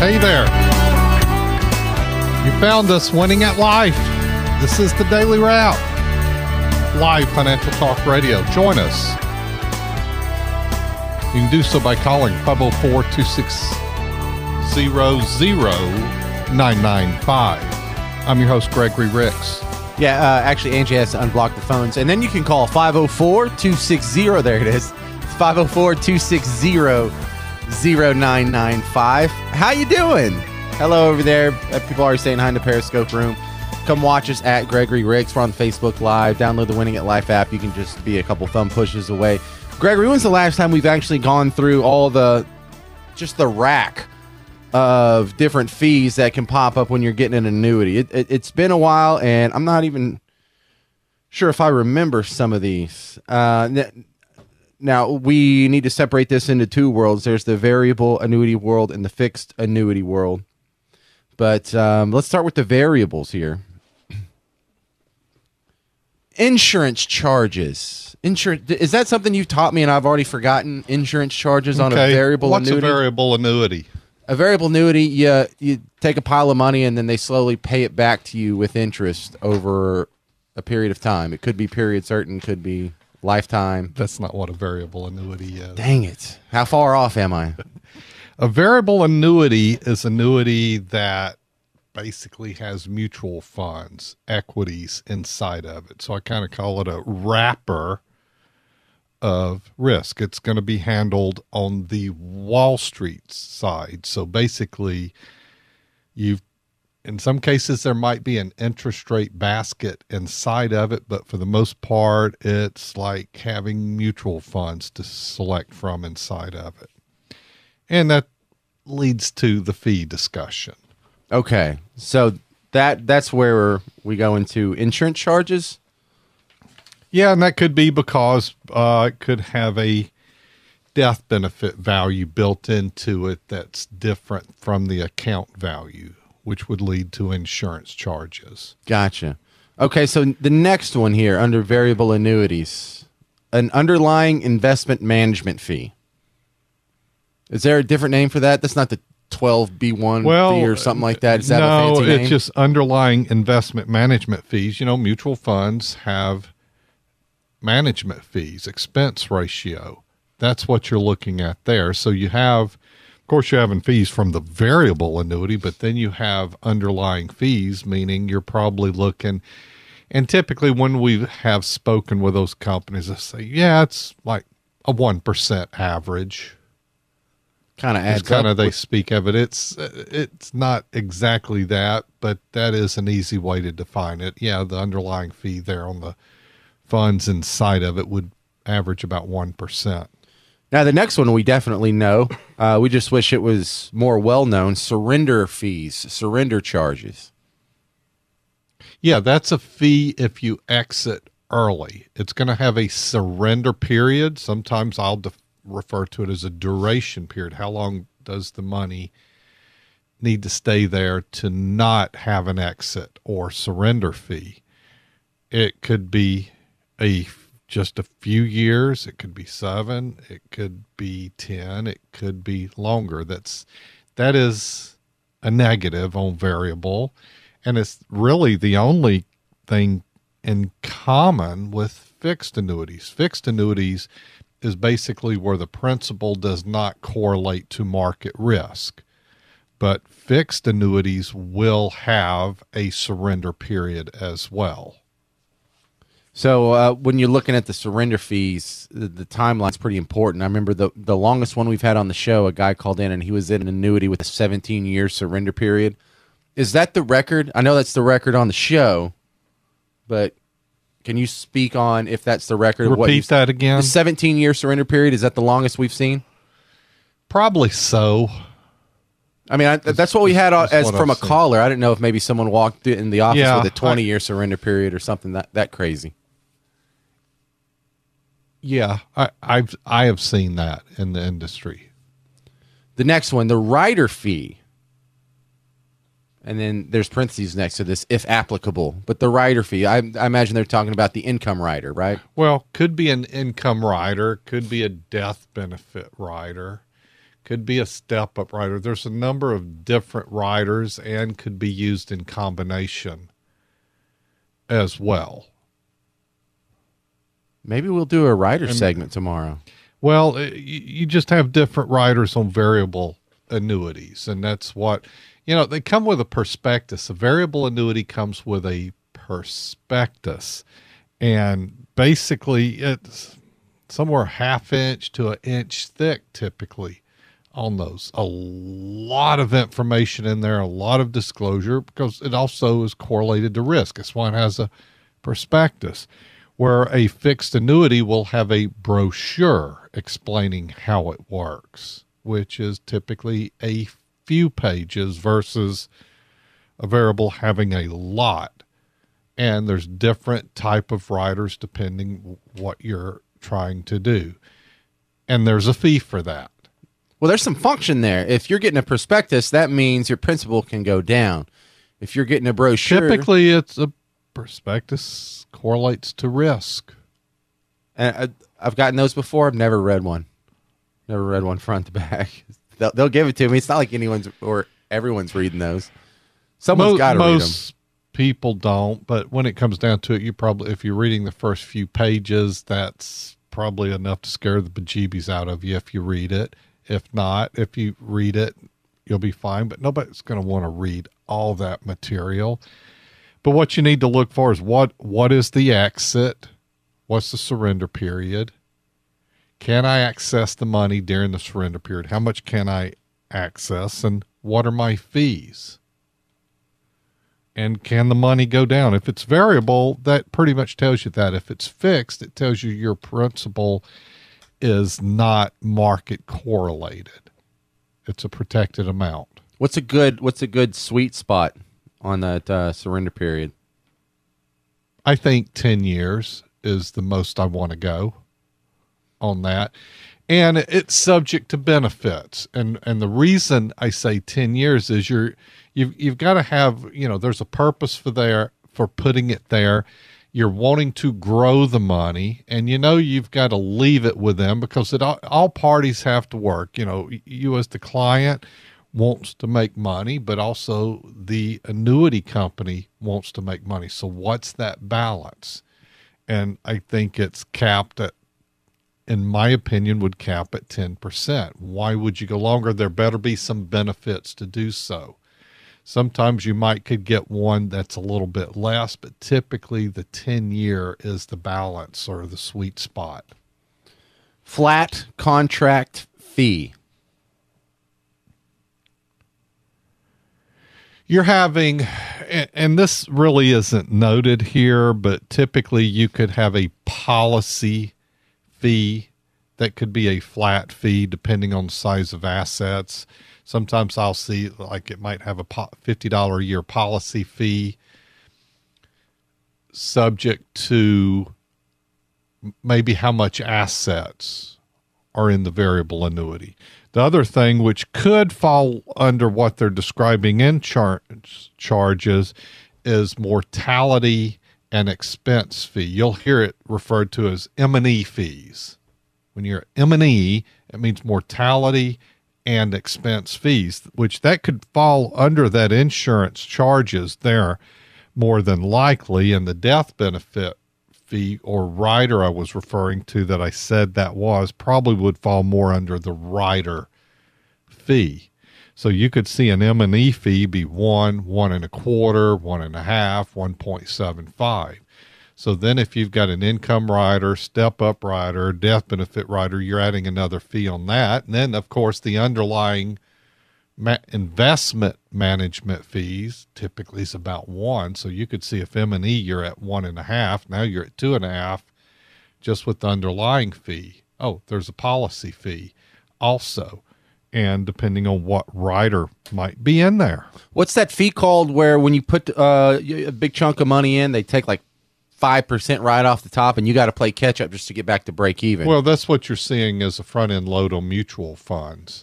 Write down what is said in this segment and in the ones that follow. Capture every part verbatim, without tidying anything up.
Hey there. You found us winning at life. This is the Daily Route. Live Financial Talk Radio. Join us. You can do so by calling five oh four, two six zero, zero nine nine five. I'm your host, Gregory Ricks. Yeah, uh, actually, Angie has to unblock the phones. And then you can call five oh four, two six zero, there it is, five oh four, two six zero, zero nine nine five. How you doing? Hello over there. Uh, people are saying hi in the Periscope room. Come watch us at Gregory Ricks. We're on Facebook Live. Download the Winning at Life app. You can just be a couple thumb pushes away. Gregory, when's the last time we've actually gone through all the, just the rack of different fees that can pop up when you're getting an annuity? It, it, it's been a while, and I'm not even sure if I remember some of these. Uh, now, we need to separate this into two worlds. There's the variable annuity world and the fixed annuity world. But um, let's start with the variables here. Insurance charges. Insurance, is that something you've taught me and I've already forgotten? Insurance charges on okay. a variable What's annuity? What's a variable annuity? A variable annuity, you, you take a pile of money and then they slowly pay it back to you with interest over a period of time. It could be period certain, could be lifetime. That's not what a variable annuity is. Dang it. How far off am I? A variable annuity is annuity that basically has mutual funds, equities inside of it. So I kind of call it a wrapper of risk. It's going to be handled on the Wall Street side. So basically, you've in some cases there might be an interest rate basket inside of it, but for the most part, it's like having mutual funds to select from inside of it. And that leads to the fee discussion. Okay, so that that's where we go into insurance charges. Yeah, and that could be because uh, it could have a death benefit value built into it that's different from the account value, which would lead to insurance charges. Gotcha. Okay, so the next one here under variable annuities, an underlying investment management fee. Is there a different name for that? That's not the twelve B one well, fee or something like that? Is that no, a fancy name? it's just underlying investment management fees. You know, mutual funds have management fees, expense ratio. That's what you're looking at there. So you have, of course, you're having fees from the variable annuity, but then you have underlying fees, meaning you're probably looking, and typically when we have spoken with those companies, they say, yeah, it's like a one percent average. Kind of adds kind of up. They speak of it. It's it's not exactly that, but that is an easy way to define it. Yeah, the underlying fee there on the funds inside of it would average about one percent. Now, the next one we definitely know. Uh, we just wish it was more well-known. Surrender fees, surrender charges. Yeah, that's a fee if you exit early. It's going to have a surrender period. Sometimes I'll def- refer to it as a duration period. How long does the money need to stay there to not have an exit or surrender fee? It could be a just a few years. It could be seven. It could be ten. It could be longer. That's that is a negative on variable, and it's really the only thing in common with fixed annuities. Fixed annuities is basically where the principal does not correlate to market risk. But fixed annuities will have a surrender period as well. So uh, when you're looking at the surrender fees, the, the timeline's pretty important. I remember the, the longest one we've had on the show, a guy called in and he was in an annuity with a seventeen-year surrender period. Is that the record? I know that's the record on the show, but can you speak on if that's the record? Repeat what you, that again. The seventeen-year surrender period, is that the longest we've seen? Probably so. I mean, I, that's what we had that's as what from I've a seen. caller. I didn't know if maybe someone walked in the office Yeah, with a twenty-year surrender period or something that, that crazy. Yeah, I, I've I have seen that in the industry. The next one, the rider fee. And then there's parentheses next to this, if applicable. But the rider fee, I, I imagine they're talking about the income rider, right? Well, could be an income rider, could be a death benefit rider, could be a step-up rider. There's a number of different riders and could be used in combination as well. Maybe we'll do a rider and, segment tomorrow. Well, you just have different riders on variable annuities, and that's what, you know, they come with a prospectus. A variable annuity comes with a prospectus, and basically it's somewhere half inch to an inch thick typically on those. A lot of information in there, a lot of disclosure, because it also is correlated to risk. That's why it has a prospectus. Where a fixed annuity will have a brochure explaining how it works, which is typically a few pages versus a variable having a lot. And there's different type of riders depending what you're trying to do. And there's a fee for that. Well, there's some function there. If you're getting a prospectus, that means your principal can go down. If you're getting a brochure... Typically, it's a prospectus correlates to risk. And I've gotten those before. I've never read one. Never read one front to back. They'll, they'll give it to me. It's not like anyone's or everyone's reading those. Someone's got to read them. Most people don't, but when it comes down to it, you probably, if you're reading the first few pages, that's probably enough to scare the bejeebies out of you if you read it. If not, if you read it, you'll be fine. But nobody's going to want to read all that material. But what you need to look for is what what is the exit? What's the surrender period? Can I access the money during the surrender period? How much can I access? And what are my fees? And can the money go down? If it's variable, that pretty much tells you that. If it's fixed, it tells you your principal is not market correlated. It's a protected amount. What's a good what's a good sweet spot on that uh, surrender period? I think ten years is the most I want to go on that. And it's subject to benefits. And and the reason I say ten years is you're you've you've got to have, you know, there's a purpose for there for putting it there. You're wanting to grow the money, and you know you've got to leave it with them because it all, all parties have to work. You know, you as the client wants to make money, but also the annuity company wants to make money. So what's that balance? And I think it's capped at, in my opinion, would cap at ten percent. Why would you go longer? There better be some benefits to do so. Sometimes you might could get one that's a little bit less, but typically the ten year is the balance or the sweet spot. Flat contract fee. You're having, and this really isn't noted here, but typically you could have a policy fee that could be a flat fee depending on the size of assets. Sometimes I'll see like it might have a fifty dollars a year policy fee subject to maybe how much assets are in the variable annuity. The other thing, which could fall under what they're describing in char- charges, is mortality and expense fee. You'll hear it referred to as M and E fees. When you're M and E, it means mortality and expense fees, which that could fall under that insurance charges there more than likely, and the death benefit fee or rider I was referring to that I said that was probably would fall more under the rider fee. So you could see an M and E fee be one, one and a quarter, one and a half, one point seven five. So then if you've got an income rider, step up rider, death benefit rider, you're adding another fee on that. And then of course the underlying ma- investment management fees typically is about one. So you could see if M and E you're at one and a half, now you're at two and a half just with the underlying fee. Oh, there's a policy fee also. And depending on what rider might be in there. What's that fee called where when you put uh, a big chunk of money in, they take like five percent right off the top and you got to play catch up just to get back to break even? Well, that's what you're seeing as a front end load on mutual funds.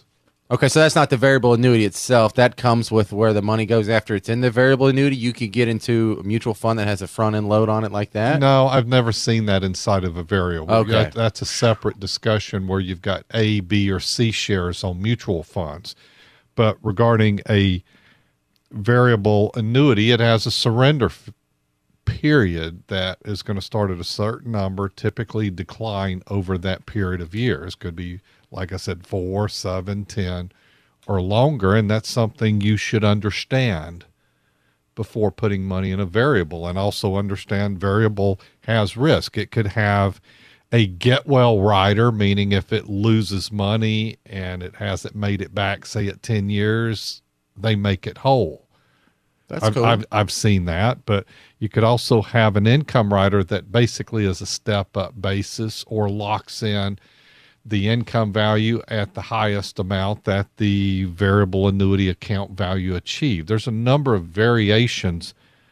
Okay, so that's not the variable annuity itself. That comes with where the money goes after it's in the variable annuity. You could get into a mutual fund that has a front-end load on it like that? No, I've never seen that inside of a variable. Okay. That, that's a separate discussion where you've got A, B, or C shares on mutual funds. But regarding a variable annuity, it has a surrender f- period that is going to start at a certain number, typically decline over that period of years. Could be, like I said, four, seven, ten, or longer, and that's something you should understand before putting money in a variable, and also understand variable has risk. It could have a get well rider, meaning if it loses money and it hasn't made it back, say at ten years, they make it whole. That's I've, cool. I've, I've seen that, but you could also have an income rider that basically is a step-up basis or locks in the income value at the highest amount that the variable annuity account value achieved. There's a number of variations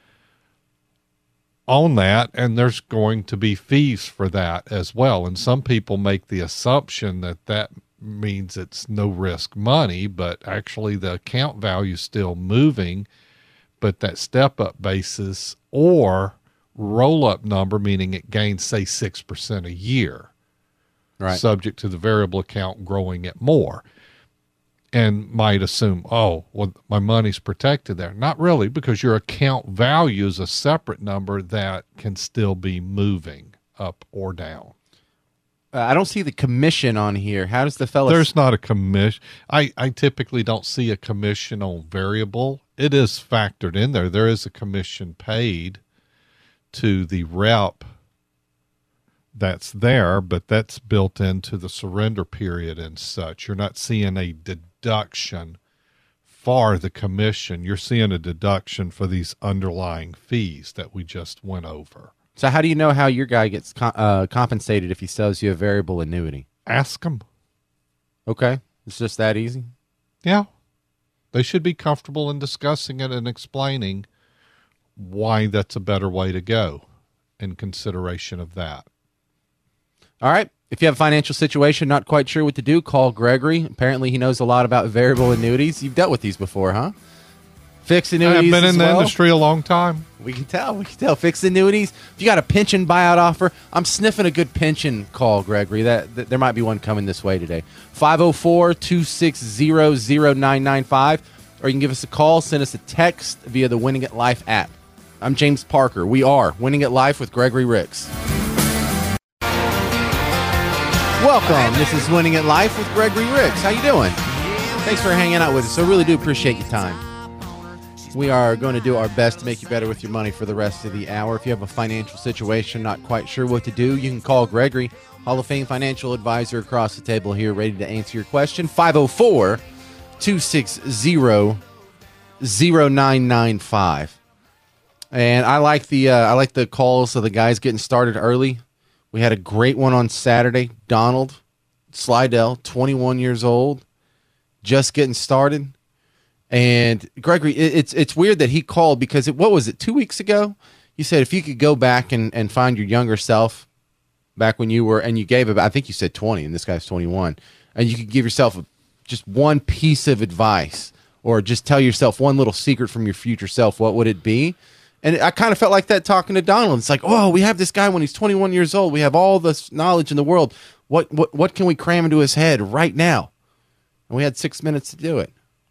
on that, and there's going to be fees for that as well. And some people make the assumption that that means it's no risk money, but actually the account value is still moving, but that step-up basis or roll-up number, meaning it gains, say, six percent a year, right, subject to the variable account growing at more, and might assume, oh, well, my money's protected there. Not really, because your account value is a separate number that can still be moving up or down. Uh, I don't see the commission on here. How does the fellow... There's not a commission. I, I typically don't see a commission on variable. It is factored in there. There is a commission paid to the rep that's there, but that's built into the surrender period and such. You're not seeing a deduction for the commission. You're seeing a deduction for these underlying fees that we just went over. So how do you know how your guy gets co- uh, compensated if he sells you a variable annuity? Ask them. Okay. It's just that easy? Yeah. They should be comfortable in discussing it and explaining why that's a better way to go in consideration of that. All right. If you have a financial situation, not quite sure what to do, call Gregory. Apparently he knows a lot about variable annuities. You've dealt with these before, huh? Fixed annuities. I've been in the well. industry a long time. We can tell. We can tell. Fixed annuities. If you got a pension buyout offer, I'm sniffing a good pension call, Gregory. That, that there might be one coming this way today. five oh four, two six zero, zero nine nine five. Or you can give us a call, send us a text via the Winning at Life app. I'm James Parker. We are Winning at Life with Gregory Ricks. Welcome. This is Winning at Life with Gregory Ricks. How you doing? Thanks for hanging out with us. I really do appreciate your time. We are going to do our best to make you better with your money for the rest of the hour. If you have a financial situation, not quite sure what to do, you can call Gregory, Hall of Fame financial advisor across the table here, ready to answer your question. five oh four, two six zero, zero nine nine five. And I like the uh, I like the calls of the guys getting started early. We had a great one on Saturday. Donald Slidell, twenty-one years old, just getting started. And Gregory, it's it's weird that he called because it, what was it, two weeks ago? You said if you could go back and, and find your younger self back when you were, and you gave about, I think you said twenty, and this guy's twenty-one, and you could give yourself a, just one piece of advice or just tell yourself one little secret from your future self, what would it be? And I kind of felt like that talking to Donald. It's like, oh, we have this guy when he's twenty-one years old. We have all this knowledge in the world. What what what can we cram into his head right now? And we had six minutes to do it.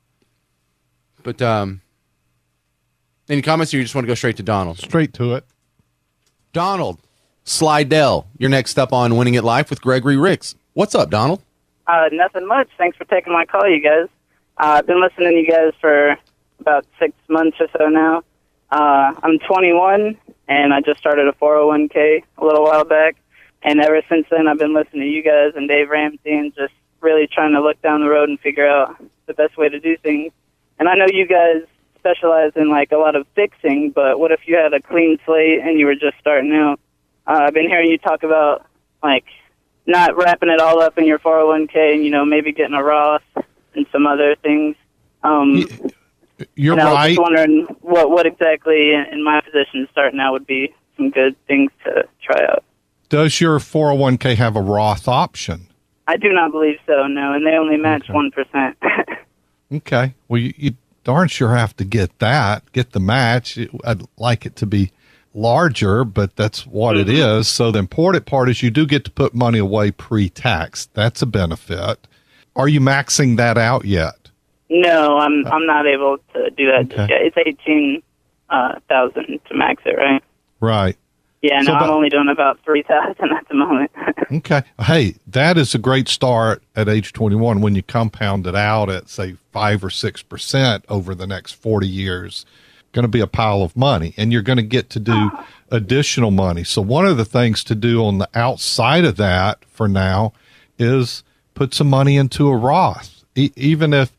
But um, any comments, or you just want to go straight to Donald? Straight to it. Donald Slidell, you're next up on Winning at Life with Gregory Ricks. What's up, Donald? Uh, nothing much. Thanks for taking my call, you guys. Uh, I've been listening to you guys for about six months or so now. Uh, I'm twenty-one, and I just started a four oh one k a little while back. And ever since then, I've been listening to you guys and Dave Ramsey and just really trying to look down the road and figure out the best way to do things. And I know you guys specialize in, like, a lot of fixing, but what if you had a clean slate and you were just starting out? Uh, I've been hearing you talk about, like, not wrapping it all up in your four oh one k and, you know, maybe getting a Roth and some other things. Um, You're and I was right. just wondering what, what exactly in my position starting out would be some good things to try out. Does your four oh one k have a Roth option? I do not believe so, no, and they only match Okay. one percent. Okay. Well, you, you darn sure have to get that, get the match. It- I'd like it to be larger, but that's what it is. So the important part is you do get to put money away pre-tax. That's a benefit. Are you maxing that out yet? No, I'm I'm not able to do that just Okay. yet. It's eighteen uh, thousand to max it, right? Right. Yeah, no, So I'm about- only doing about three thousand at the moment. Okay. Hey, that is a great start at age twenty-one when you compound it out at, say, five or six percent over the next forty years. Going to be a pile of money, and you're going to get to do additional money. So one of the things to do on the outside of that for now is put some money into a Roth, e- even if,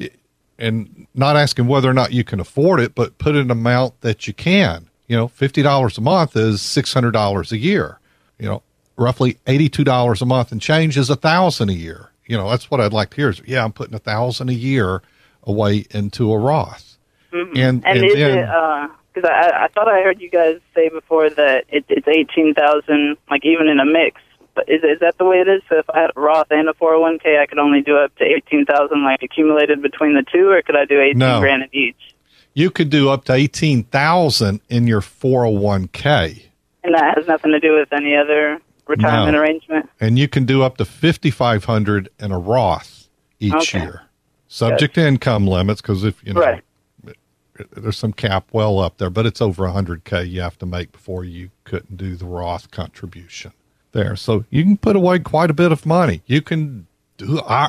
and not asking whether or not you can afford it, but put an amount that you can. You know, fifty dollars a month is six hundred dollars a year. You know, roughly eighty-two dollars a month and change is a thousand a year. You know, that's what I'd like to hear is, yeah, I'm putting a thousand a year away into a Roth. Mhm. And, And, and is then, it, because I, I thought I heard you guys say before that it, it's eighteen thousand, like even in a mix. But is, is that the way it is? So if I had a Roth and a four oh one k, I could only do up to eighteen thousand, like accumulated between the two, or could I do eighteen No. grand in each? you could do up to eighteen thousand in your four oh one k, And that has nothing to do with any other retirement No. arrangement? and you can do up to fifty-five hundred in a Roth each Okay. year, subject to income limits. Because if you know, Right. there's some cap well up there, but it's over one hundred k you have to make before you couldn't do the Roth contribution there. So you can put away quite a bit of money. You can do I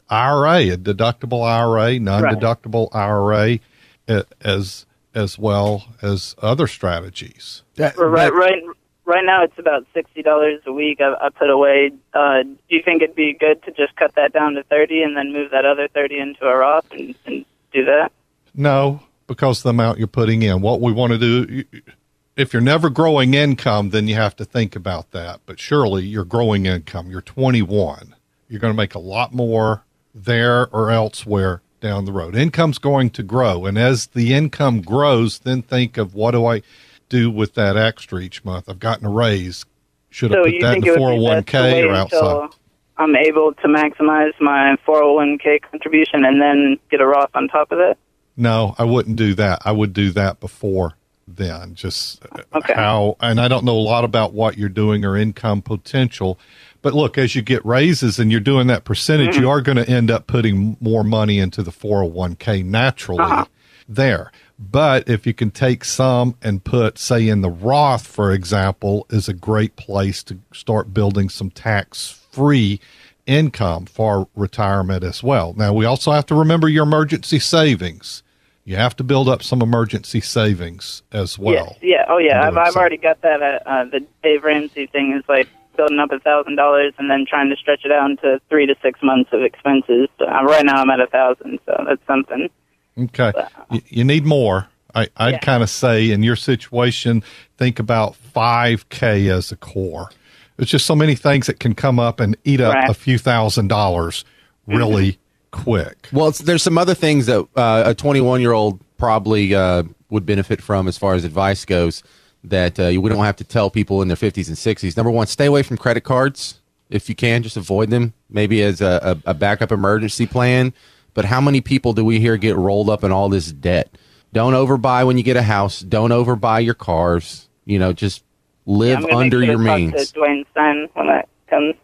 R A, a deductible I R A, non-deductible I R A, a- as as well as other strategies. That- Right, that- right, right now it's about sixty dollars a week I, I put away. Uh, do you think it'd be good to just cut that down to thirty and then move that other thirty into a Roth and, and do that? No, because of the amount you're putting in. What we want to do, you- if you're never growing income, then you have to think about that. But surely you're growing income. You're twenty-one. You're going to make a lot more there or elsewhere down the road. Income's going to grow. And as the income grows, then think of what do I do with that extra each month? I've gotten a raise. Should I So put you that think in it the would four oh be one best to k wait or until outside? I'm able to maximize my four oh one k contribution and then get a Roth on top of it? No, I wouldn't do that. I would do that before then. Just uh, Okay. how, and I don't know a lot about what you're doing or income potential. But look, as you get raises and you're doing that percentage, Mm-hmm. you are going to end up putting more money into the four oh one k naturally Uh-huh. there. But if you can take some and put, say, in the Roth, for example, is a great place to start building some tax-free income for retirement as well. Now, we also have to remember your emergency savings. You have to build up some emergency savings as well. Yes, yeah, oh yeah, I've, Doing I've so. already got that. Uh, uh, the Dave Ramsey thing is like building up a thousand dollars and then trying to stretch it out into three to six months of expenses. So, uh, right now I'm at a thousand, so that's something. Okay. You, you need more. I, I'd Yeah. kind of say in your situation, think about five K as a core. There's just so many things that can come up and eat up Right. a few thousand dollars really quick. Well, it's, there's some other things that uh, a twenty-one year old probably uh, would benefit from as far as advice goes that uh, we don't have to tell people in their fifties and sixties. Number one, stay away from credit cards if you can. Just avoid them, maybe as a, a, a backup emergency plan. But how many people do we hear get rolled up in all this debt? Don't overbuy when you get a house. Don't overbuy your cars. You know, just live I'm gonna under make your sure to talk means. to Dwayne Stein when that comes.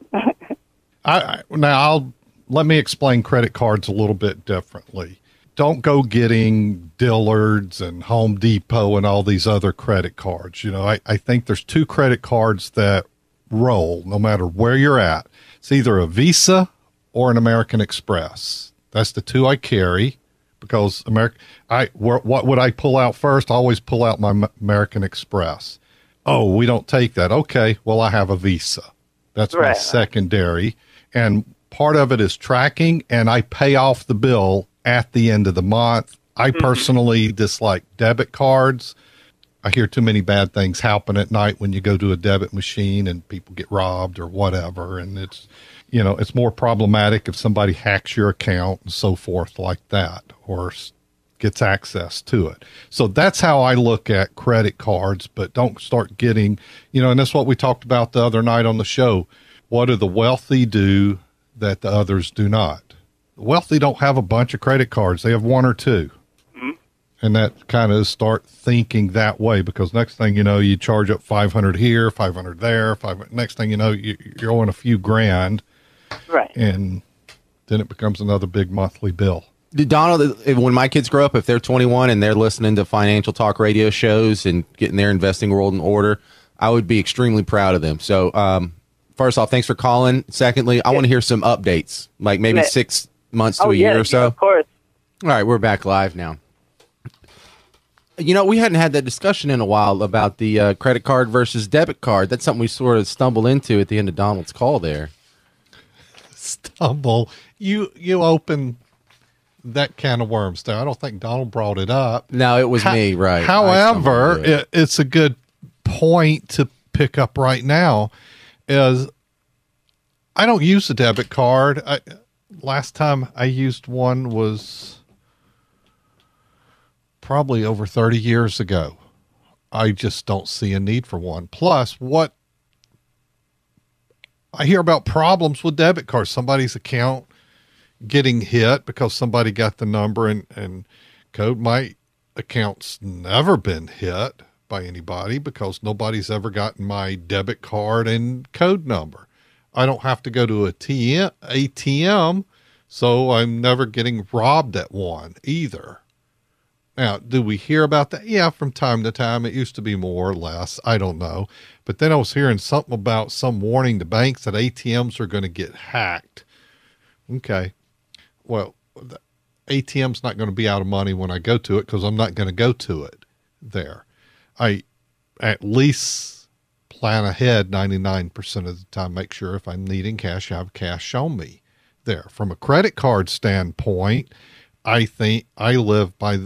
I, I now I'll let me explain credit cards a little bit differently. Don't go getting Dillard's and Home Depot and all these other credit cards. You know, I, I think there's two credit cards that roll no matter where you're at. It's either a Visa or an American Express. That's the two I carry because American. I wh- what would I pull out first? I always pull out my M- American Express. Oh, we don't take that. Okay, well I have a Visa. That's my Right. secondary, and part of it is tracking, and I pay off the bill at the end of the month. I personally dislike debit cards. I hear too many bad things happen at night when you go to a debit machine and people get robbed or whatever. And it's, you know, it's more problematic if somebody hacks your account and so forth like that, or s- gets access to it. So that's how I look at credit cards, but don't start getting, you know, and that's what we talked about the other night on the show. What do the wealthy do that the others do not. The wealthy don't have a bunch of credit cards. They have one or two. Mm-hmm. And that kind of start thinking that way, because next thing you know, you charge up five hundred here, five hundred there, five. Next thing you know, you, you're owing a few grand. Right. And then it becomes another big monthly bill. Donald, when my kids grow up, if they're twenty-one and they're listening to financial talk radio shows and getting their investing world in order, I would be extremely proud of them. So, um, first off, thanks for calling. Secondly, I want to hear some updates, like maybe six months to oh, a year yeah, or so. Yeah, of course. All right, we're back live now. You know, we hadn't had that discussion in a while about the uh, credit card versus debit card. That's something we sort of stumbled into at the end of Donald's call there. Stumble. You, you open that can of worms there. I don't think Donald brought it up. No, it was Ho- me, right. However, it. It, it's a good point to pick up right now is I don't use a debit card. I, last time I used one was probably over thirty years ago. I just don't see a need for one. Plus, what I hear about problems with debit cards, somebody's account getting hit because somebody got the number and, and code. My account's never been hit by anybody because nobody's ever gotten my debit card and code number. I don't have to go to a A T M, so I'm never getting robbed at one either. Now, do we hear about that? Yeah, from time to time. It used to be more or less. I don't know. But then I was hearing something about some warning to banks that A T Ms are going to get hacked. Okay. Well, the A T M's not going to be out of money when I go to it because I'm not going to go to it there. I at least plan ahead ninety-nine percent of the time, make sure if I'm needing cash, I have cash on me there. From a credit card standpoint, I think I live by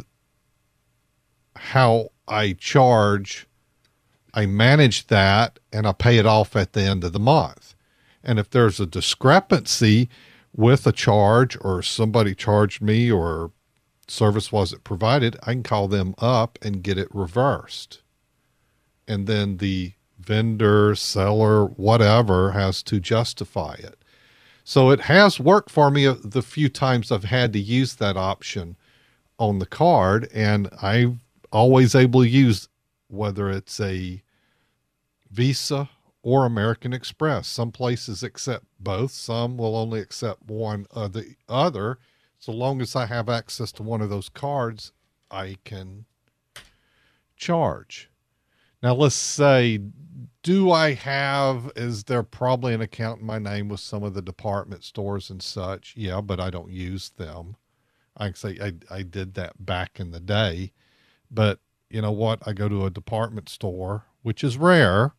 how I charge. I manage that and I pay it off at the end of the month. And if there's a discrepancy with a charge or somebody charged me or service wasn't provided, I can call them up and get it reversed. And then the vendor, seller, whatever has to justify it. So it has worked for me the few times I've had to use that option on the card, and I'm always able to use whether it's a Visa or American Express. Some places accept both. Some will only accept one or the other. So long as I have access to one of those cards, I can charge. Now, let's say, do I have, is there probably an account in my name with some of the department stores and such? Yeah, but I don't use them. I can say I, I did that back in the day. But you know what? I go to a department store, which is rare.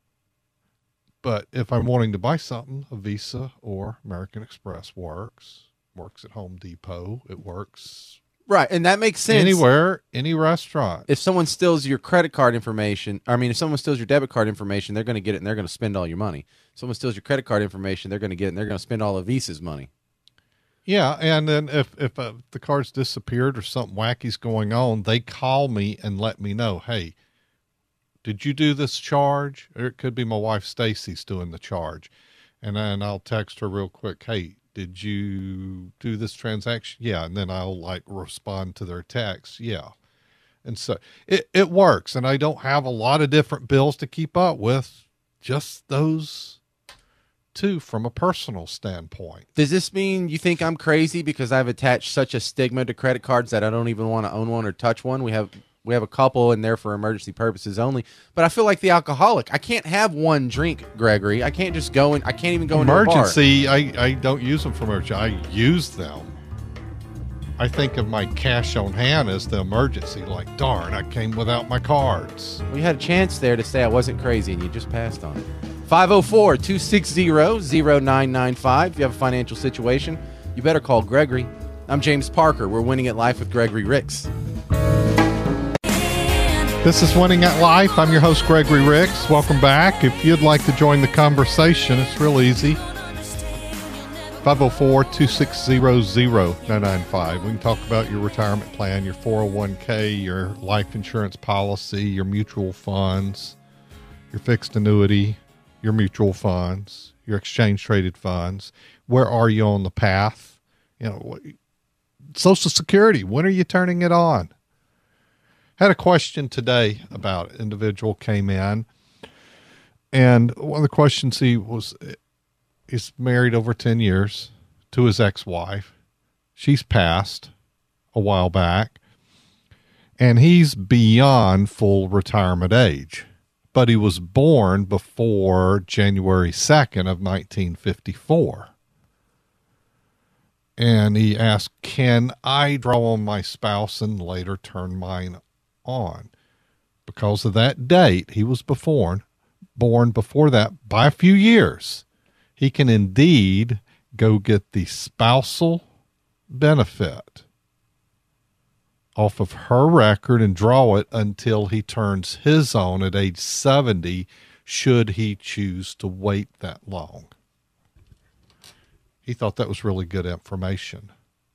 But if I'm wanting to buy something, a Visa or American Express works. Works at Home Depot. It works right, and that makes sense. Anywhere, any restaurant. If someone steals your credit card information, I mean, if someone steals your debit card information, they're going to get it and they're going to spend all your money. If someone steals your credit card information, they're going to get it and they're going to spend all of Visa's money. Yeah, and then if if uh, the card's disappeared or something wacky's going on, they call me and let me know, hey, did you do this charge? Or it could be my wife Stacy's doing the charge. And then I'll text her real quick, hey, did you do this transaction? Yeah, and then I'll like respond to their text, yeah. And so it, it works, and I don't have a lot of different bills to keep up with, just those two from a personal standpoint. Does this mean you think I'm crazy because I've attached such a stigma to credit cards that I don't even want to own one or touch one? We have we have a couple in there for emergency purposes only, but I feel like the alcoholic. I can't have one drink, Gregory. I can't just go in. I can't even go into a bar. Emergency, I, I don't use them for emergency. I use them. I think of my cash on hand as the emergency. Like, darn, I came without my cards. We had a chance there to say I wasn't crazy, and you just passed on it. five oh four, two six zero, zero nine nine five. If you have a financial situation, you better call Gregory. I'm James Parker. We're Winning at Life with Gregory Ricks. This is Winning at Life. I'm your host, Gregory Ricks. Welcome back. If you'd like to join the conversation, it's real easy. five oh four, two six zero, zero nine nine five. We can talk about your retirement plan, your four oh one k, your life insurance policy, your mutual funds, your fixed annuity, your mutual funds, your exchange traded funds. Where are you on the path? You know, what, Social Security, when are you turning it on? Had a question today about it. Individual came in, and one of the questions he was, he's married over ten years to his ex-wife. She's passed a while back, and he's beyond full retirement age, but he was born before January second of nineteen fifty-four. And he asked, can I draw on my spouse and later turn mine on? Because of that date, he was born, born before that by a few years. He can indeed go get the spousal benefit off of her record and draw it until he turns his own at age seventy, should he choose to wait that long. He thought that was really good information.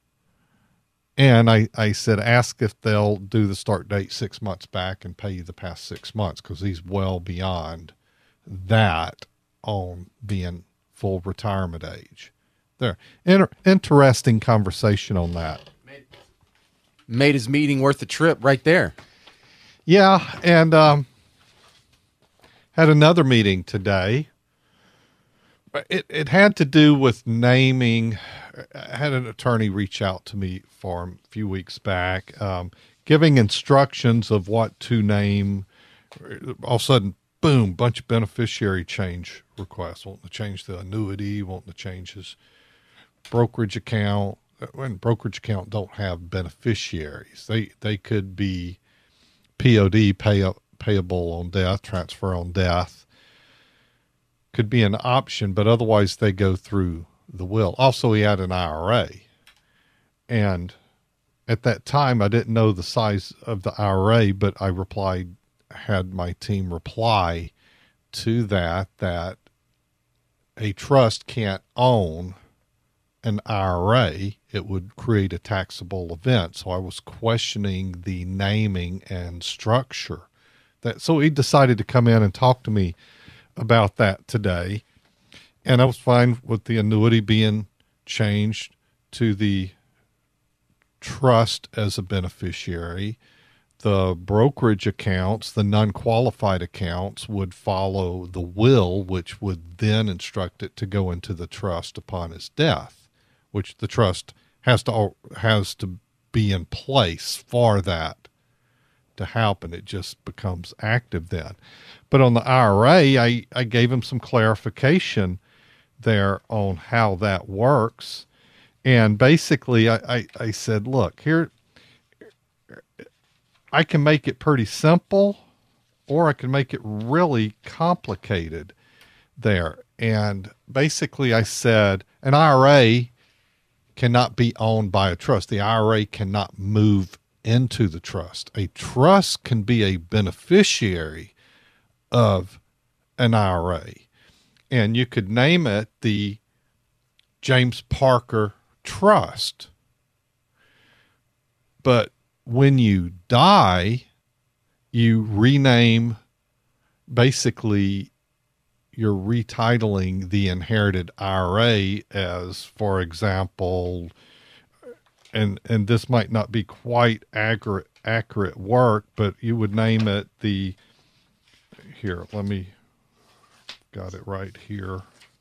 And I, I said, ask if they'll do the start date six months back and pay you the past six months, because he's well beyond that on being full retirement age. There, Inter- interesting conversation on that. Made his meeting worth the trip right there. Yeah, and um, had another meeting today. It it had to do with naming. I had an attorney reach out to me for him a few weeks back, um, giving instructions of what to name. All of a sudden, boom, bunch of beneficiary change requests, wanting to change the annuity, wanting to change his brokerage account. When brokerage account don't have beneficiaries, they they could be P O D, pay, payable on death, transfer on death. Could be an option, but otherwise they go through the will. Also, he had an I R A. And at that time, I didn't know the size of the I R A, but I replied, had my team reply to that, that a trust can't own an I R A. It would create a taxable event. So I was questioning the naming and structure. That so he decided to come in and talk to me about that today. And I was fine with the annuity being changed to the trust as a beneficiary. The brokerage accounts, the non-qualified accounts, would follow the will, which would then instruct it to go into the trust upon his death, which the trust has to has to be in place for that to happen. It just becomes active then. But on the I R A, I, I gave him some clarification there on how that works. And basically, I, I, I said, look, here, I can make it pretty simple, or I can make it really complicated there. And basically, I said, an I R A cannot be owned by a trust. The I R A cannot move into the trust. A trust can be a beneficiary of an I R A. And you could name it the James Parker Trust. But when you die, you rename, basically, you're retitling the inherited I R A as, for example, and and this might not be quite accurate accurate work, but you would name it the, here, let me, got it right here.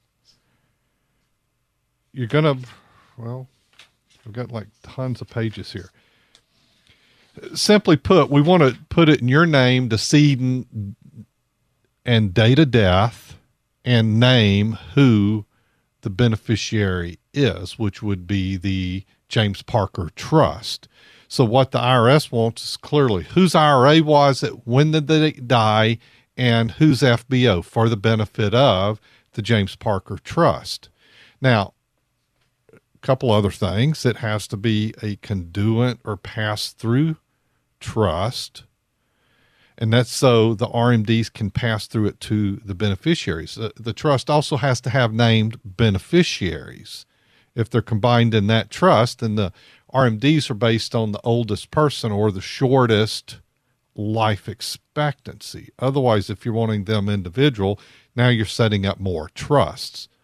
You're going to, well, I've got like tons of pages here. Simply put, we want to put it in your name, decedent, and date of death, and name who the beneficiary is, which would be the James Parker Trust. So what the I R S wants is clearly whose I R A was it, when did they die, and whose F B O for the benefit of the James Parker Trust. Now, a couple other things. It has to be a conduit or pass-through trust, and that's so the R M Ds can pass through it to the beneficiaries. The, the trust also has to have named beneficiaries. If they're combined in that trust, then the R M Ds are based on the oldest person or the shortest life expectancy. Otherwise, if you're wanting them individual, now you're setting up more trusts.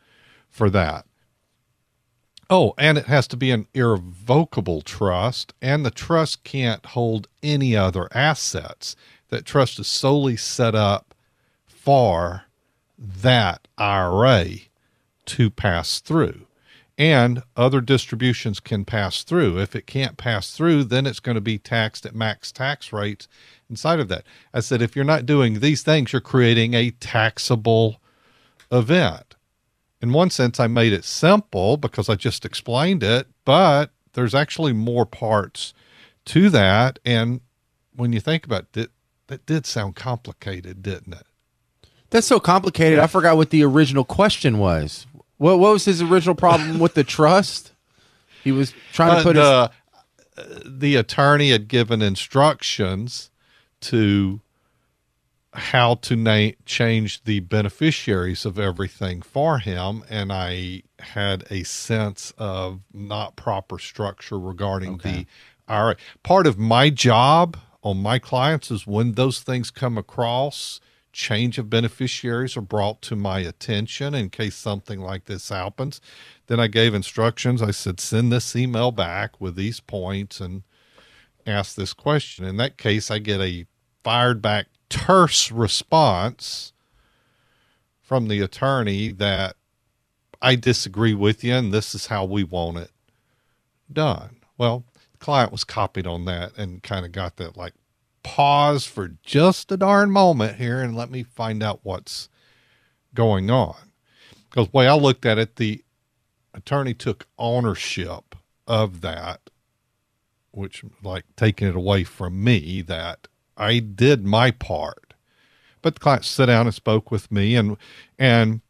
for that. Oh, and it has to be an irrevocable trust, and the trust can't hold any other assets. That trust is solely set up for that I R A to pass through. And other distributions can pass through. If it can't pass through, then it's going to be taxed at max tax rates inside of that. I said, if you're not doing these things, you're creating a taxable event. In one sense, I made it simple because I just explained it, but there's actually more parts to that. And when you think about it, that did sound complicated, didn't it? That's so complicated. I forgot what the original question was. What, what was his original problem with the trust? He was trying to put uh, his... the, the attorney had given instructions to how to na- change the beneficiaries of everything for him, and I had a sense of not proper structure regarding Okay. the I R A. Part of my job on my clients is when those things come across, change of beneficiaries are brought to my attention in case something like this happens. Then I gave instructions. I said, send this email back with these points and ask this question. In that case, I get a fired back terse response from the attorney that I disagree with you and this is how we want it done. Well, the client was copied on that and kind of got that like pause for just a darn moment here and let me find out what's going on. Because the way I looked at it, the attorney took ownership of that, which like taking it away from me, that I did my part. But the client sat down and spoke with me, and and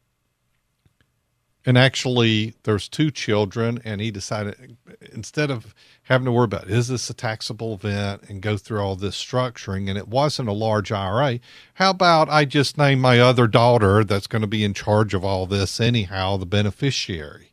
and actually there's two children, and he decided instead of having to worry about is this a taxable event and go through all this structuring, and it wasn't a large I R A, how about I just name my other daughter that's going to be in charge of all this anyhow, the beneficiary.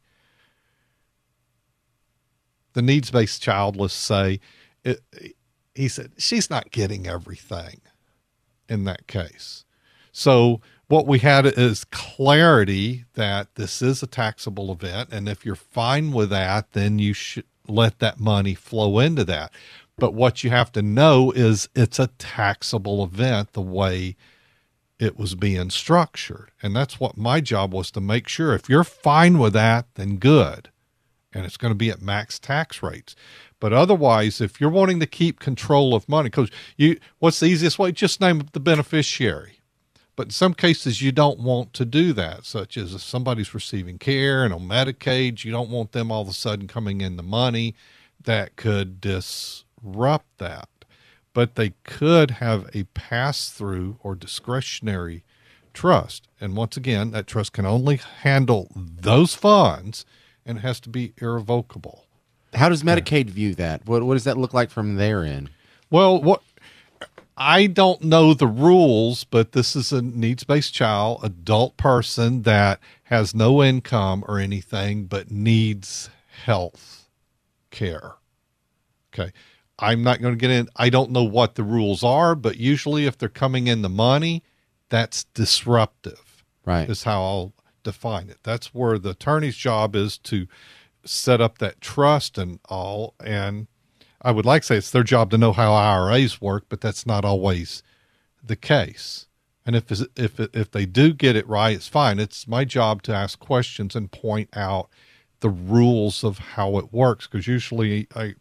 The needs-based child, let's say, it, he said, she's not getting everything in that case. So what we had is clarity that this is a taxable event. And if you're fine with that, then you should let that money flow into that. But what you have to know is it's a taxable event the way it was being structured. And that's what my job was, to make sure if you're fine with that, then good. And it's going to be at max tax rates. But otherwise, if you're wanting to keep control of money, because you, what's the easiest way? Just name the beneficiary. But in some cases, you don't want to do that, such as if somebody's receiving care and on Medicaid, you don't want them all of a sudden coming in the money. That could disrupt that. But they could have a pass-through or discretionary trust. And once again, that trust can only handle those funds, and it has to be irrevocable. How does Medicaid view that? What what does that look like from their end? Well, what I don't know the rules, but this is a needs-based child, adult person that has no income or anything, but needs health care. Okay. I'm not going to get in. I don't know what the rules are, but usually if they're coming in the money, that's disruptive. Right. Is how I'll define it. That's where the attorney's job is, to set up that trust and all. And I would like to say it's their job to know how I R As work, but that's not always the case. And if if if they do get it right, it's fine. It's my job to ask questions and point out the rules of how it works, because usually I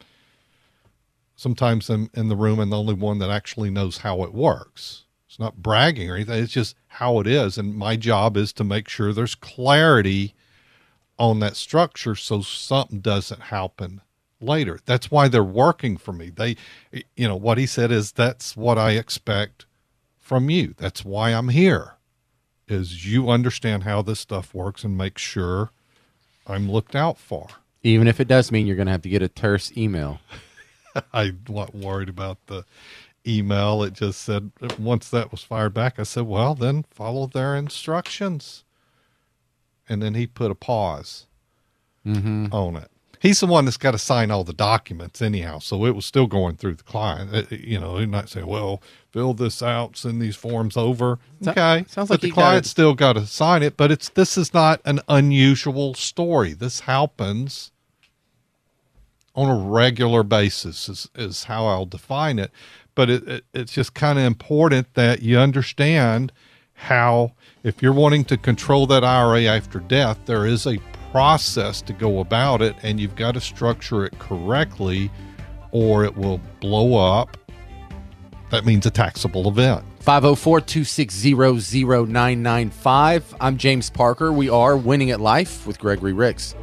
sometimes I'm in the room and the only one that actually knows how it works. It's not bragging or anything. It's just how it is. And my job is to make sure there's clarity on that structure so something doesn't happen later. That's why they're working for me. They, you know, what he said is that's what I expect from you. That's why I'm here, is you understand how this stuff works and make sure I'm looked out for. Even if it does mean you're going to have to get a terse email. I wasn't worried about the email. It just said, once that was fired back, I said, well, then follow their instructions. And then he put a pause Mm-hmm. on it. he's the one that's got to sign all the documents anyhow. So it was still going through the client. It, you know, he might say, well, fill this out, send these forms over. So- Okay. sounds but like the he got client it. still got to sign it, but it's, this is not an unusual story. This happens on a regular basis is, is how I'll define it. But it, it, it's just kind of important that you understand how, if you're wanting to control that I R A after death, there is a process to go about it, and you've got to structure it correctly or it will blow up. That means a taxable event. five oh four, two six zero, zero nine nine five. I'm James Parker. We are Winning at Life with Gregory Ricks.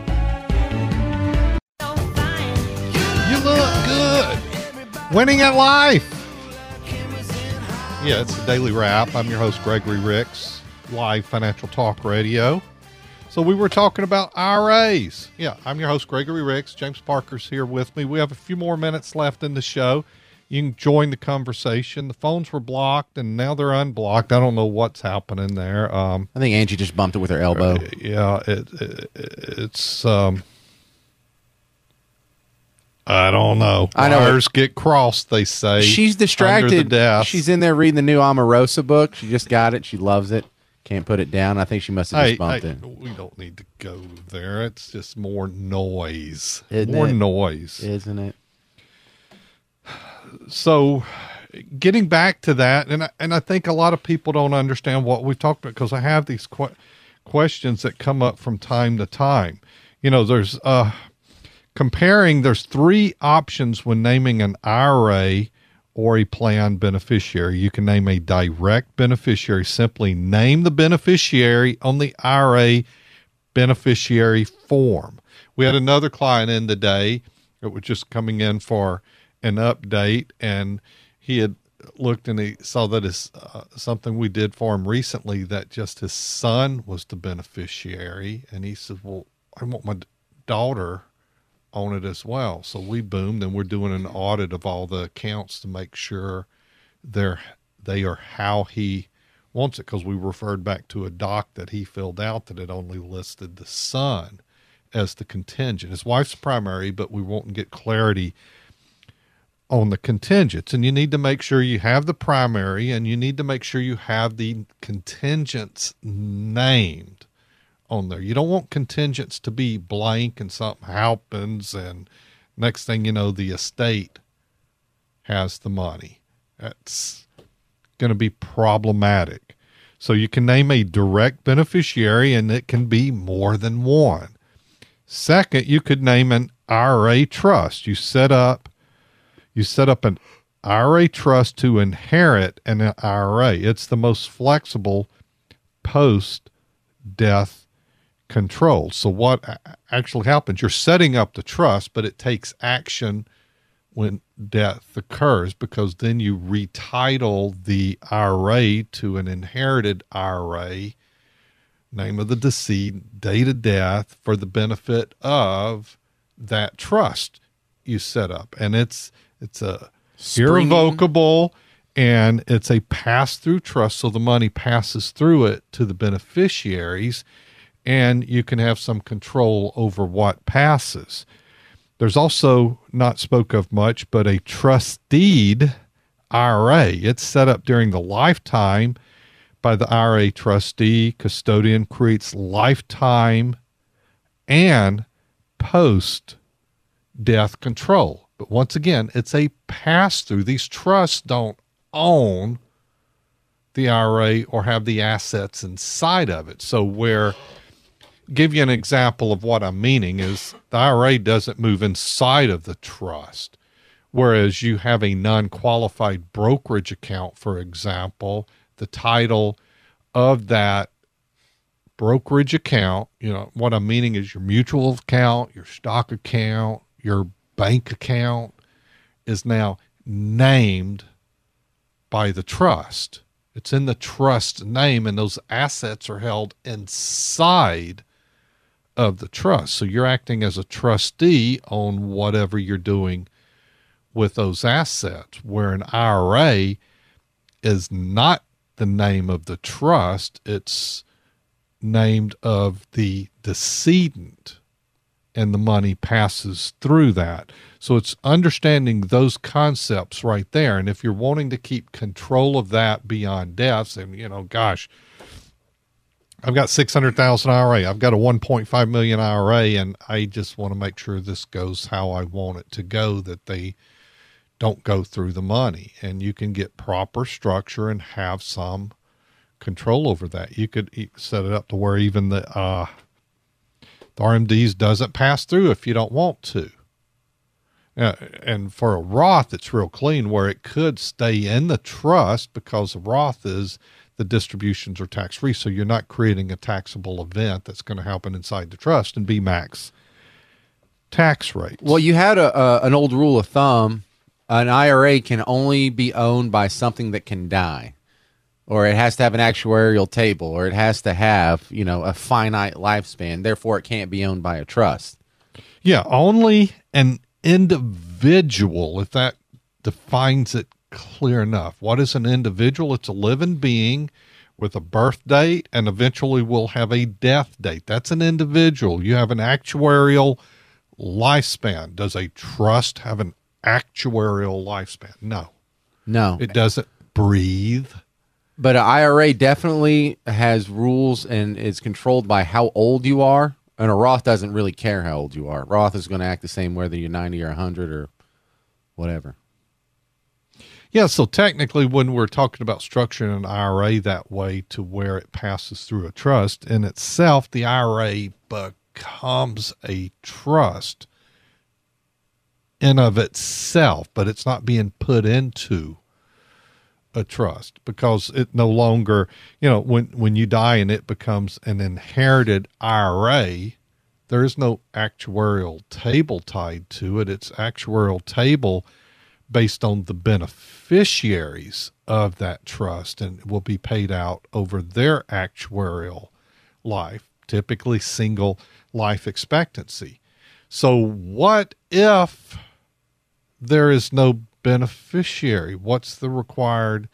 You look good. Winning at Life. Yeah, it's the Daily Wrap. I'm your host, Gregory Ricks, live financial talk radio. So we were talking about I R As. Yeah, I'm your host, Gregory Ricks. James Parker's here with me. We have a few more minutes left in the show. You can join the conversation. The phones were blocked, and now they're unblocked. I don't know what's happening there. Um, I think Angie just bumped it with her elbow. yeah, it, it, it's... Um, I don't know. I know. Wires get crossed, they say. She's under the distracted. desk. She's in there reading the new Omarosa book. She just got it. She loves it. Can't put it down. I think she must have Hey, just bumped hey, it. we don't need to go there. It's just more noise. Isn't more it? noise. Isn't it? So, getting back to that, and I, and I think a lot of people don't understand what we've talked about, because I have these que- questions that come up from time to time. You know, there's uh, comparing. There's three options when naming an I R A or a plan beneficiary. You can name a direct beneficiary. Simply name the beneficiary on the I R A beneficiary form. We had another client in today that was just coming in for an update, and he had looked and he saw that it's uh, something we did for him recently, that just his son was the beneficiary. And he said, well, I want my d- daughter on it as well. So we boomed, and we're doing an audit of all the accounts to make sure they're they are how he wants it, because we referred back to a doc that he filled out that had only listed the son as the contingent. His wife's primary, but we won't get clarity on the contingents. And you need to make sure you have the primary, and you need to make sure you have the contingents named on there. You don't want contingents to be blank and something happens and next thing you know, the estate has the money. That's going to be problematic. So you can name a direct beneficiary, and it can be more than one. Second, you could name an I R A trust. You set up You set up an I R A trust to inherit an I R A. It's the most flexible post-death control. So what actually happens, you're setting up the trust, but it takes action when death occurs, because then you retitle the I R A to an inherited I R A, name of the decedent, date of death, for the benefit of that trust you set up. And it's It's a Springing. irrevocable, and it's a pass-through trust, so the money passes through it to the beneficiaries, and you can have some control over what passes. There's also, not spoke of much, but a trusteed I R A. It's set up during the lifetime by the I R A trustee. Custodian creates lifetime and post-death control. But once again, it's a pass-through. These trusts don't own the I R A or have the assets inside of it. So where, give you an example of what I'm meaning, is the I R A doesn't move inside of the trust. Whereas you have a non-qualified brokerage account, for example, the title of that brokerage account, you know, what I'm meaning is your mutual account, your stock account, your bank account is now named by the trust. It's in the trust name, and those assets are held inside of the trust. So you're acting as a trustee on whatever you're doing with those assets, where an I R A is not the name of the trust. It's named of the decedent. and the money passes through that. So it's understanding those concepts right there. And if you're wanting to keep control of that beyond deaths, and, you know, gosh, I've got six hundred thousand I R A, I've got a one point five million I R A, and I just want to make sure this goes how I want it to go, that they don't go through the money. And you can get proper structure and have some control over that. You could set it up to where even the, uh, the R M Ds doesn't pass through if you don't want to. Uh, and for a Roth, it's real clean, where it could stay in the trust, because a Roth is, the distributions are tax-free. So you're not creating a taxable event that's going to happen inside the trust and be max tax rates. Well, you had a, a an old rule of thumb. An I R A can only be owned by something that can die, or it has to have an actuarial table, or it has to have, you know, a finite lifespan. Therefore, it can't be owned by a trust. Yeah, only an individual, if that defines it clear enough. What is an individual? It's a living being with a birth date, and eventually will have a death date. That's an individual. You have an actuarial lifespan. Does a trust have an actuarial lifespan? No. No. It doesn't breathe. But an I R A definitely has rules and is controlled by how old you are. And a Roth doesn't really care how old you are. Roth is going to act the same whether you're ninety or one hundred or whatever. Yeah, so technically when we're talking about structuring an I R A that way to where it passes through a trust, in itself, the I R A becomes a trust in of itself, but it's not being put into a trust, because it no longer, you know, when, when you die and it becomes an inherited I R A, there is no actuarial table tied to it. It's actuarial table based on the beneficiaries of that trust, and will be paid out over their actuarial life, typically single life expectancy. So what if there is no beneficiary? What's the required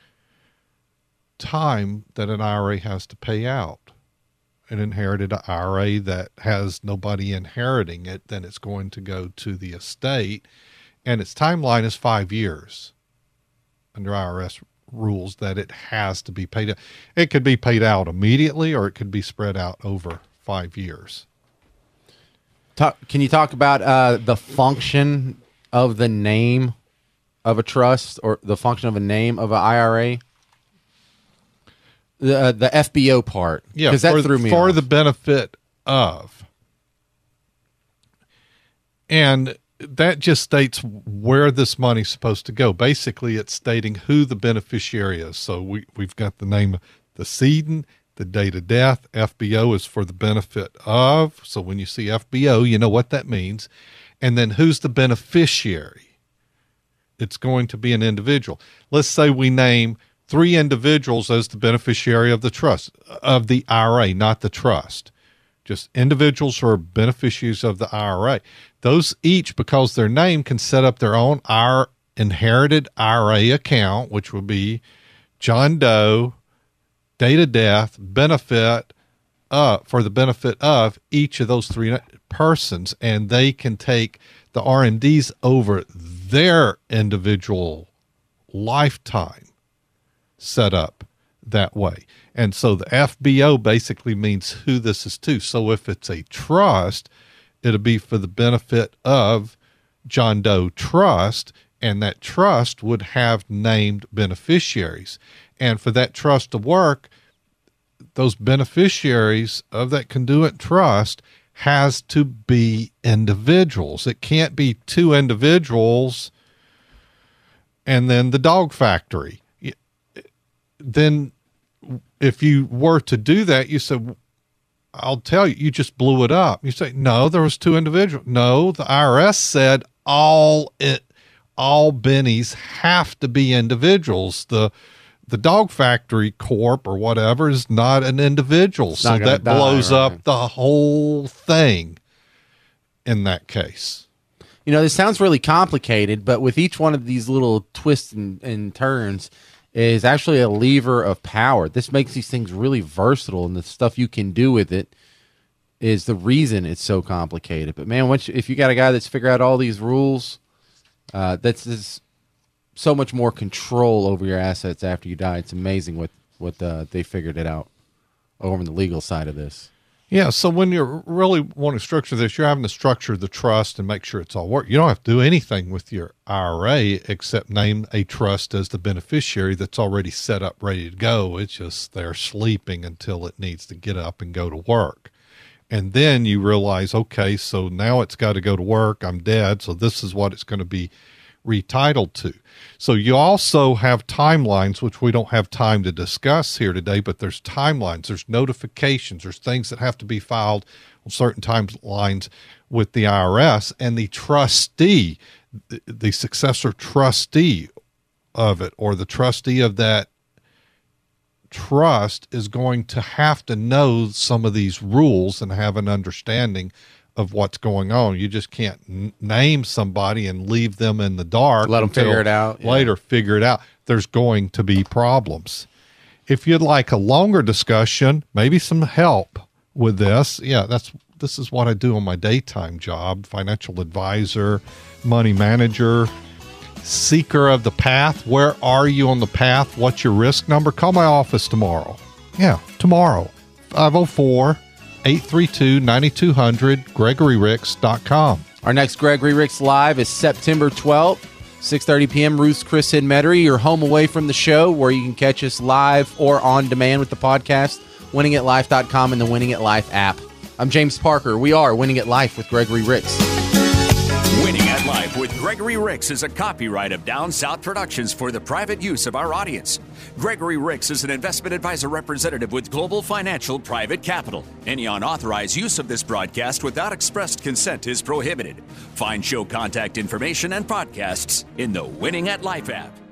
time that an I R A has to pay out? An inherited I R A that has nobody inheriting it, then it's going to go to the estate, and its timeline is five years under I R S rules, that it has to be paid out. It could be paid out immediately, or it could be spread out over five years. Talk, can you talk about uh, the function of the name of a trust, or the function of a name of an I R A? The uh, the F B O part. Yeah, because that for, threw me for off. the benefit of. And that just states where this money's supposed to go. Basically, it's stating who the beneficiary is. So we, we've got the name of the decedent, the date of death. F B O is for the benefit of. So when you see F B O, you know what that means. And then who's the beneficiary? It's going to be an individual. Let's say we name three individuals as the beneficiary of the trust, of the I R A, not the trust. Just individuals who are beneficiaries of the I R A. Those each, because they're named, can set up their own our inherited I R A account, which would be John Doe, date of death, benefit, uh, for the benefit of each of those three persons, and they can take the R M Ds over their individual lifetime set up that way. And so the F B O basically means who this is to. So if it's a trust, it'll be for the benefit of John Doe Trust, and that trust would have named beneficiaries. And for that trust to work, those beneficiaries of that conduit trust has to be individuals. It can't be two individuals and then the dog factory. Then if you were to do that, you said, I'll tell you, you just blew it up. You say, no, there was two individuals. No, the I R S said all it, all bennies have to be individuals. The the dog factory corp or whatever is not an individual. It's so that die, blows right? up the whole thing in that case. You know, this sounds really complicated, but with each one of these little twists and, and turns is actually a lever of power. This makes these things really versatile, and the stuff you can do with it is the reason it's so complicated. But man, once you, if you got a guy that's figured out all these rules, uh, that's, that's so much more control over your assets after you die. It's amazing what what uh, they figured it out over on the legal side of this. Yeah, so when you're really wanting to structure this, you're having to structure the trust and make sure it's all work. You don't have to do anything with your I R A except name a trust as the beneficiary that's already set up, ready to go. It's just they're sleeping until it needs to get up and go to work. And then you realize, okay, so now it's got to go to work. I'm dead, so this is what it's going to be retitled to. So you also have timelines, which we don't have time to discuss here today, but there's timelines, there's notifications, there's things that have to be filed on certain timelines with the I R S, and the trustee, the, the successor trustee of it, or the trustee of that trust, is going to have to know some of these rules and have an understanding of what's going on. You just can't n- name somebody and leave them in the dark. Let them figure it out. Yeah. Later, figure it out. There's going to be problems. If you'd like a longer discussion, maybe some help with this, yeah, that's this is what I do on my daytime job: financial advisor, money manager, seeker of the path. Where are you on the path? What's your risk number? Call my office tomorrow. Yeah, tomorrow. five oh four, eight three two, nine two zero zero, gregory ricks dot com. Our next Gregory Ricks Live is September twelfth, six thirty p.m. Ruth's Chris and Metairie. You're home away from the show, where you can catch us live or on demand with the podcast, winning at life dot com and the Winning at Life app. I'm James Parker. We are Winning at Life with Gregory Ricks. Winning at Life with Gregory Ricks is a copyright of Down South Productions for the private use of our audience. Gregory Ricks is an investment advisor representative with Global Financial Private Capital. Any unauthorized use of this broadcast without expressed consent is prohibited. Find show contact information and podcasts in the Winning at Life app.